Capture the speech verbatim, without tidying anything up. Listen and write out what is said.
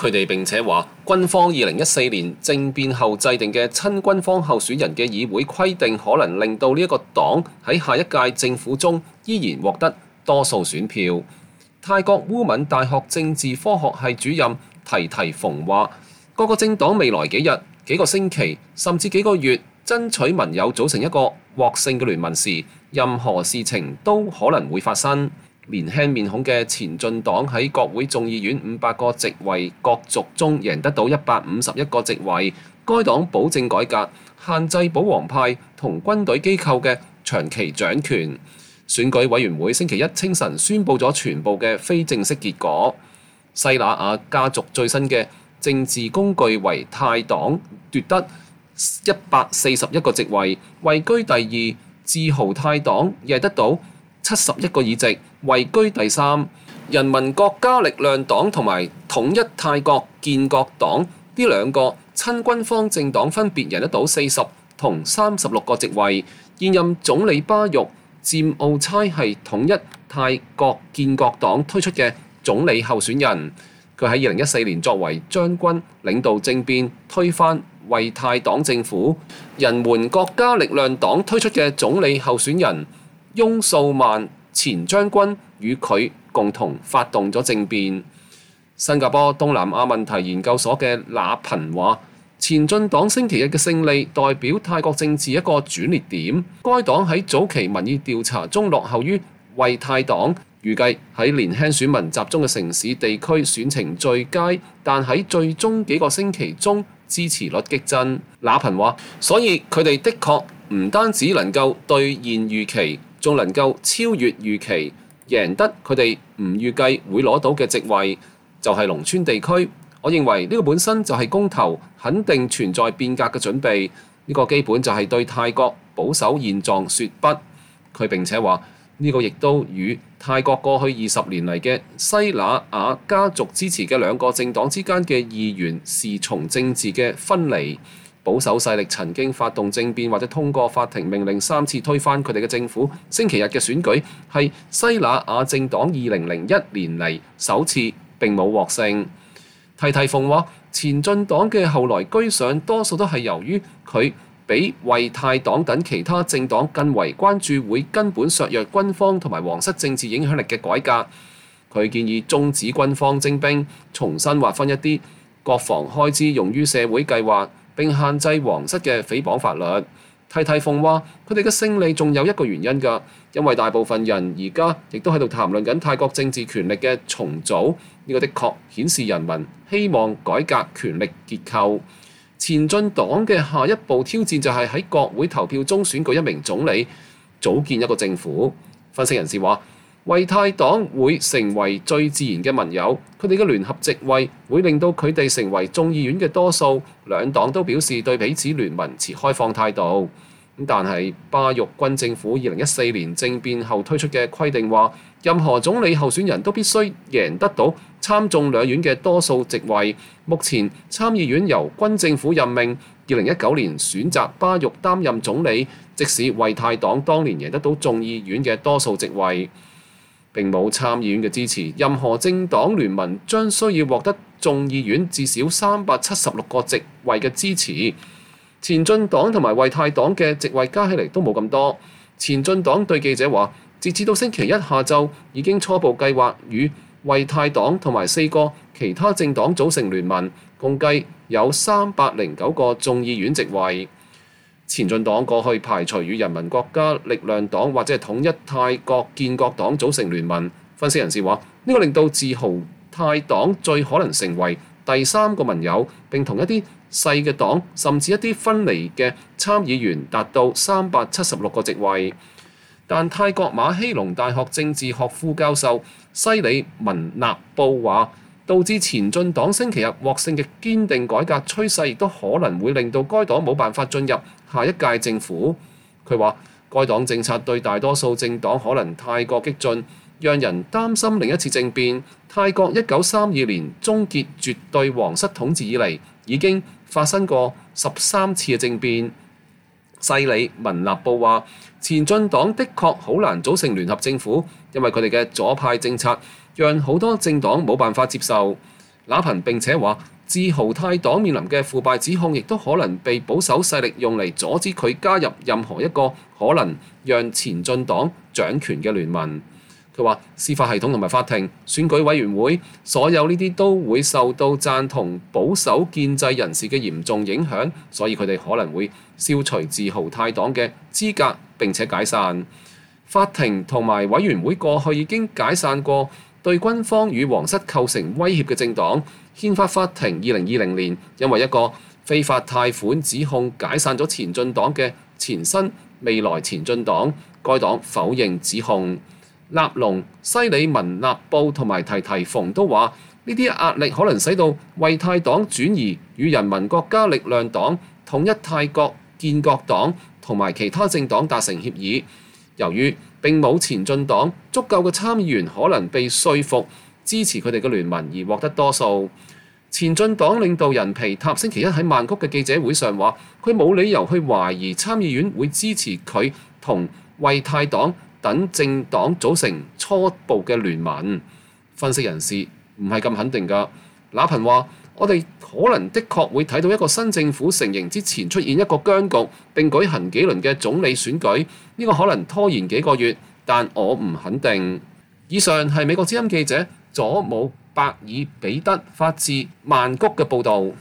佢哋並且話，軍方二零一四年政變後制定嘅親軍方候選人嘅議會規定，可能令到呢一個黨喺下一屆政府中依然獲得多數選票。泰國烏敏大學政治科學系主任提提馮話，各個政黨未來幾日、幾個星期甚至幾個月爭取盟友組成一個獲勝嘅聯盟時，任何事情都可能會發生。年輕面孔嘅前進黨喺國會眾議院五百個席位角逐中贏得到一百五十一個席位。該黨保證改革，限制保皇派同軍隊機構嘅長期掌權。選舉委員會星期一清晨宣布咗全部嘅非正式結果。西那亞家族最新嘅政治工具為泰黨奪得一百四十一個席位，位居第二。自豪泰黨亦得到七十一個議席，位居第三。人民國家力量黨同埋統一泰國建國黨呢兩個親軍方政黨分別贏得到四十同三十六個席位。現任總理巴育占奧差係統一泰國建國黨推出嘅總理候選人。佢喺二零一四年作為將軍領導政變，推翻為泰黨政府。人民國家力量黨推出嘅總理候選人翁素萬前將軍與佢共同發動咗政變。新加坡東南亞問題研究所嘅那彭話，前進黨星期日嘅勝利代表泰國政治一個轉捩點。該黨喺早期民意調查中落後於為泰黨，預計喺年輕選民集中嘅城市地區選情最佳，但喺最終幾個星期中支持率激增。那彭話，所以佢哋的確唔單止能夠兌現預期，仲能夠超越預期，贏得佢哋唔預計會攞到嘅席位，就係農村地區。我認為呢個本身就係公投，肯定存在變革嘅準備。呢個基本就係對泰國保守現狀說不。佢並且話，呢個亦都與泰國過去二十年嚟嘅西那亞家族支持嘅兩個政黨之間嘅意願是從政治嘅分離。保守勢力曾經發動政變或者通過法庭命令三次推翻佢哋嘅政府。星期日嘅選舉係西那亞政黨二零零一年嚟首次並冇獲勝。提提馮話，前進黨嘅後來居上多數都係由於佢比為泰黨等其他政黨更為關注會根本削弱軍方同埋皇室政治影響力嘅改革。佢建議終止軍方徵兵，重新劃分一啲國防開支用於社會計劃，並限制皇室嘅誹謗法律。提提馮話，佢哋嘅勝利仲有一個原因㗎，因為大部分人而家亦都喺度談論緊泰國政治權力嘅重組。呢、這個的確顯示人民希望改革權力結構。前進黨嘅下一步挑戰就係喺國會投票中選舉一名總理，組建一個政府。分析人士話，為泰黨會成為最自然嘅盟友，佢哋嘅聯合席位會令到佢哋成為眾議院嘅多數。兩黨都表示對彼此聯盟持開放態度。但係巴育軍政府二零一四年政變後推出嘅規定話，任何總理候選人都必須贏得到參眾兩院嘅多數席位。目前參議院由軍政府任命，二零一九年選擇巴育擔任總理，即使為泰黨當年贏得到眾議院嘅多數席位，並冇參議院嘅支持，任何政黨聯盟將需要獲得眾議院至少三百七十六個席位嘅支持。前進黨同埋為泰黨嘅席位加起嚟都冇咁多。前進黨對記者話，截至到星期一下晝，已經初步計劃與為泰黨同埋四個其他政黨組成聯盟，共計有三百零九個眾議院席位。前進黨過去排除與人民國家力量黨或者係統一泰國建國黨組成聯盟。分析人士話，呢個令到自豪泰黨最可能成為第三個盟友，並同一啲細嘅黨甚至一啲分離嘅參議員達到三百七十六個席位。但泰國馬希隆大學政治學副教授西里文納布話，導致前進黨星期日獲勝嘅堅定改革趨勢，亦都可能會令到該黨冇辦法進入下一屆政府。佢話，該黨政策對大多數政黨可能太過激進，讓人擔心另一次政變。泰國一九三二年終結絕對皇室統治以嚟，已經發生過十三次嘅政變。西里文納布話，前進黨的確好難組成聯合政府，因為佢哋嘅左派政策讓好多政黨冇辦法接受。 那彭並且話，自豪泰黨面臨嘅腐敗指控，亦都可能被保守勢力用嚟阻止佢加入任何一個可能讓前進黨掌權嘅聯盟。佢話司法系統同埋法庭、選舉委員會，所有呢啲都會受到贊同保守建制人士嘅嚴重影響，所以佢哋可能會消除自豪泰黨嘅資格並且解散。法庭同埋委員會過去已經解散過對軍方與皇室構成威脅嘅政黨。憲法法庭二零二零年因為一個非法貸款指控解散咗前進黨嘅前身未來前進黨，該黨否認指控。納龍、西里文納布同埋提提馮都話，呢啲壓力可能使到為泰黨轉移與人民國家力量黨、統一泰國建國黨同埋其他政黨達成協議。由於並冇前進黨足夠嘅參議員可能被說服支持佢哋嘅聯盟而獲得多數。前進黨領導人皮塔星期一喺曼谷嘅記者會上話，佢冇理由去懷疑參議院會支持佢同為泰黨等政黨組成初步嘅聯盟。分析人士唔係咁肯定㗎。那彭話：我哋可能的確會睇到一個新政府成形之前出現一個僵局，並舉行幾輪嘅總理選舉。呢個可能拖延幾個月，但我唔肯定。以上係美國之音記者佐姆伯爾比德發自曼谷嘅報導。